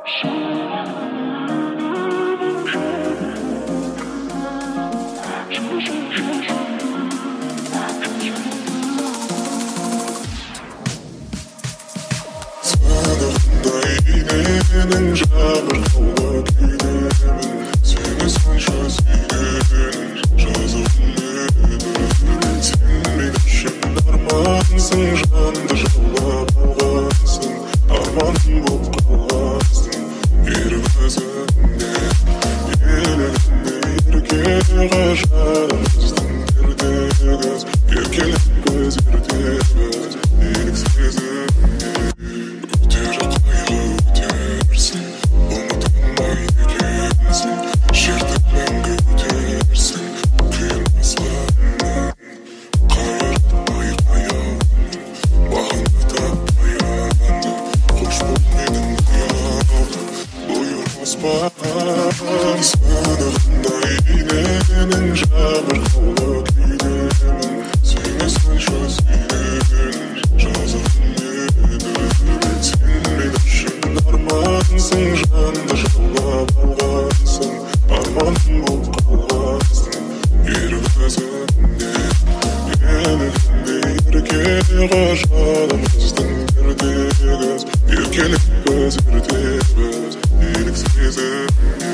Сенің жабырқаулы күйдемін, сені сонша сүйгенім жазығым еді. Сен мен үшін армансың, жанды жаулап алғансың, арманым боп қалғансың. Ер көзіңнен елігімді ерке ғажабымыздың тердегіз, еркелік көз ердегіз, билік сезімге көтере қайғы өтерсің, ұмытылмайды екенсің, жерді мәңгі өтерсің, қимасқанның қайырмай қаяуың, бағыңды таппай ағанды, қош бол менің қиялым, бұйырмаспан сынығындай иненің жабырқаулы күйдемін, сені сонша сүйгенім жазығым еді. Сен мен үшін армансың, жанды жаулап алғансың, арманым боп қалғансың. Ер көзіңнен елігімде ерке ғажабымыздың тердегіз, еркелік көз ердегіз, билік сезімге